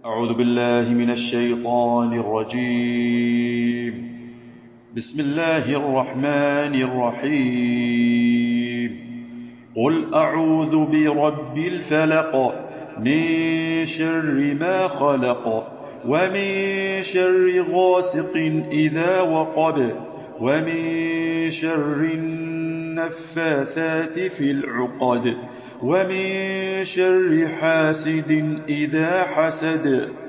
أعوذ بالله من الشيطان الرجيم. بسم الله الرحمن الرحيم. قل أعوذ برب الفلق من شر ما خلق ومن شر غاسق إذا وقب ومن شر النفاثات في العقد ومن شر حاسد إذا حسد